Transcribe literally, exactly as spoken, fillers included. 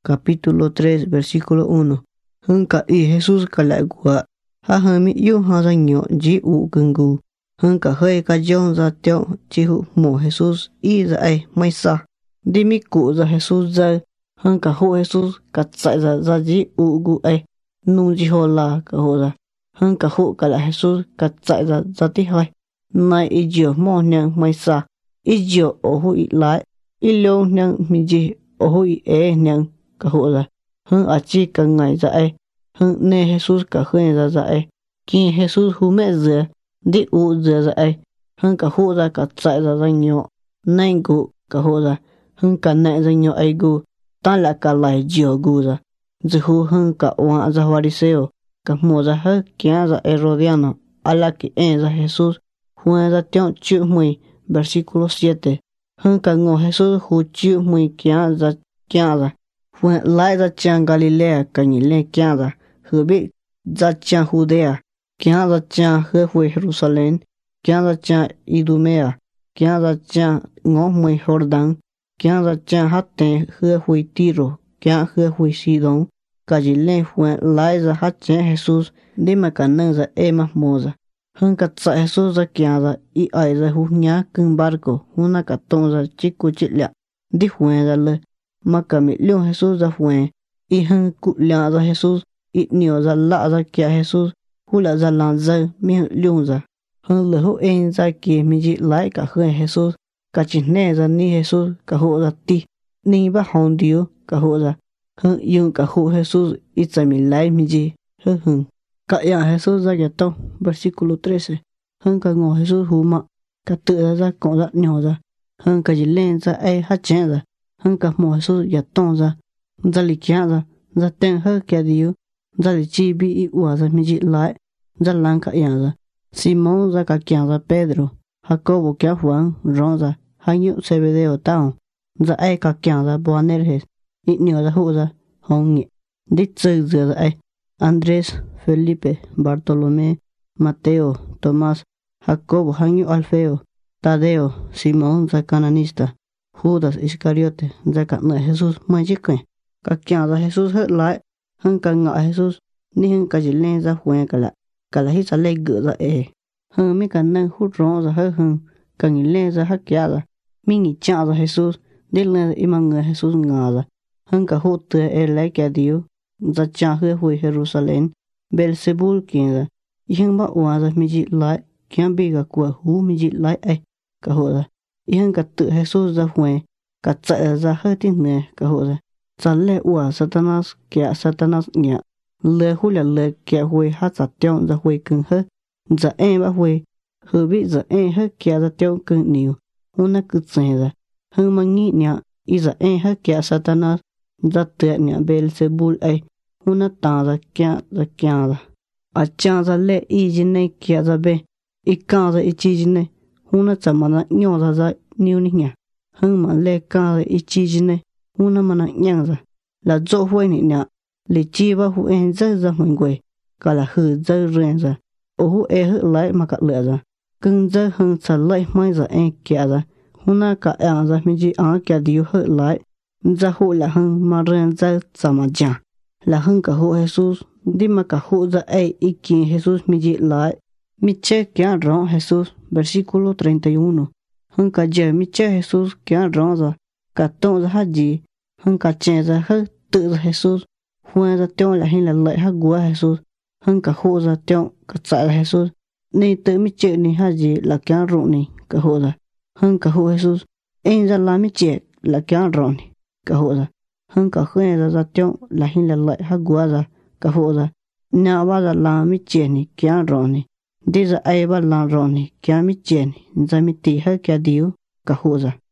capítulo tres, versículo uno. Hưng cả y Jesus cả lại của ha hơi mi yêu ha ra nhỏ chỉ u gần gu. Hưng cả hơi cả dòng ra tiêu chỉ hụ mổ Jesus y ra ai mai sa. Đi mi cụ ra Jesus ra hưng cả hộ Jesus cả chạy ra ra chỉ u gu ai. Nung chỉ hồ là cả hộ ra. Hưng cả hộ cả lại Jesus cả chạy ra ra tí hơi. Này y diệu mò nhang mai sa. Y diệu ở hụi lại. Y lâu nhang mi chỉ ở hụi ế nhang cả hộ ra. Hưng ở chỉ cả ngày ra ai. Hưng nè Jesus cả khuyên ra ra ai. Khi Jesus hú mẹ dừa. Đi u dừa ra ai. Hưng cả hộ ra cả chạy ra ra nhỏ. Nành gu cả hộ ra. Hưng cả nẹ ra nhỏ ai gu. Ta là cả lại diệu gu ra. Dì hú hưng cả oan ra Fariseo. Cả mùa ra hết kia ra Herodiano. Ala ki en ra Jesus. Juan ra tiong chữ mùi. Versículo siete. Hưng cả ngô Jesus hú chữ mùi kia ra kia ra. Juan lại ra chàng Galilea cả nhị lên kia ra. Hứa bị ra chàng Judea. Kia ra chàng hứa huế Jerusalem. Kia ra chàng Idumea. Kia ra chàng ngõ mùi Jordan. Kia ra chàng hát tên hứa huế Tiro. Kia hứa huế Sidon. Cả nhị lên Juan lại ra hát chàng Jesus. Đi mà cả nâng ra ê mà mô ra. Hưng cả chạy Jesus ra kia ra. Y ai ra hú nhá cưng barco. Hú na cả tông ra chí cụ chí lạ. Đi Juan ra lơ. Mà cả mỹ liêu Jesus ra Juan. Y hưng cụ lạ ra Jesus. Y nhiều ra lạ ra kia Jesus. Hú lạ ra làng ra mi hưng liêu ra. Hưng lỡ hú em ra kia mi dị lại cả khơi Jesus. Cả chỉ nè ra ni Jesus cả hộ ra ti. Ni bác hòn điếu cả hộ ra. Hưng yêu cả hộ Jesus ít ra mi lại mi dị hưng hưng. Cả ya Jesus ra kia tông. Versículo trece. Hưng cả ngộ Jesus hú mạ. Cả tự ra ra cộng ra nhỏ ra. Hưng cả chỉ lên ra ai hát chén ra. Hưng cả mộ Jesus ya tông ra. Ra lì kia ra. Ra tên hơi kia điếu. Ra lì chi bi y ua ra mi dị lại. Ra lăng cả ya ra. Simón ra cả kia ra Pedro. Jacobo kia Juan rong ra. Hai nhụ Zebedeo tao. Ra ai cả kia ra Boanerges. Ít nhiều ra hụ ra. Hông nghị. Đích chơi dừa ra ai. Andrés, Felipe, Bartolomé, Mateo, Tomás, Jacobo, hai nhụ Alfeo, Tadeo, Simón ra Cananista. Judas Iscariote ra cả nợ Jesus mai chiếc quẻ. Cả kia ra Jesus hết lại. Hưng cả ngọ Jesus. Ni hưng cả chỉ lên ra Juan cả lại. Cả là hít ra lê gỡ ra ế. Hưng mi cả nâng hút rong ra hết hưng. Cả nghĩ lên ra hết kia ra. Mi nghĩ chạ ra Jesus. Đi lên ra ima người Jesus ngà ra. Hưng cả hút tựa ế lấy kia điếu. Ra chạ hơi hồi Jerusalem. Belzebul kia ra. Y hưng bác ua ra mi dị lại. Kia bị cả của hú mi dị lại ấy. Cả hộ ra. Y hưng cả tự Jesus ra Juan. Cả chạy ra hết tin nè. Cả hộ ra. Ra lê ua Satanas kia Satanas nhạ. Lê hú là lê kia hồi hát ra tiêu ra hồi cưng hết. Ra em bác hồi. Hư bị ra em hết kia ra tiêu cưng nhiều. Hú na cứ chạy ra. Hư mà nghĩ nhạ. Y ra em hết kia Satanas. Ra tuyệt nhạ Belzebul ấy. Hú na ta ra kia ra kia ra. À chàng ra lê y dì này kia ra bê. Y ca ra y chi dì này. Hú na chả mà na nhỏ ra ra nhiều ní nhạ. Hư mà lê ca ra y chi dì này. Hú na mà na nhang ra. Là dỗ huay ní nhạ. Lì chi ba hú em rơi ra mình quầy. Cả là hư rơi rên ra. Ô hú e hư lại mà cả lựa ra. Cưng rơi hưng trả lại mai ra em kia ra. Hú na cả em ra mình dì án kia điếu hư lại. Ra hú là hưng mà rên ra ra mà chàng. Là hưng cả hú Jesus. Đi mà cả hú ra ai ý kiến Jesus mình dì lại. Mi che kia rong Jesus. Versículo treinta y uno. Hưng cả giờ mi che Jesus kia rong ra. Cả tông ra hát gì. Hưng cả chè ra hết tự ra Jesus. Juan ra tiêu là hình là lợi hát của Jesus. Hưng cả hộ ra tiêu cả chạy là Jesus. Nên tự mi chệ này hát gì là kia rộng này. Cả hộ ra. Hưng cả hộ Jesus. Em ra là mi chệ là kia rộng này. Cả hộ ra. Hưng cả khuyên ra ra tiêu là hình là lợi hát của ra. Cả hộ ra. Nhà ba ra là mi chệ này kia rộng này. Đi ra ai ba là rộng này kia mi chệ này. Ra mi tì hết kia điếu. Cả hộ ra.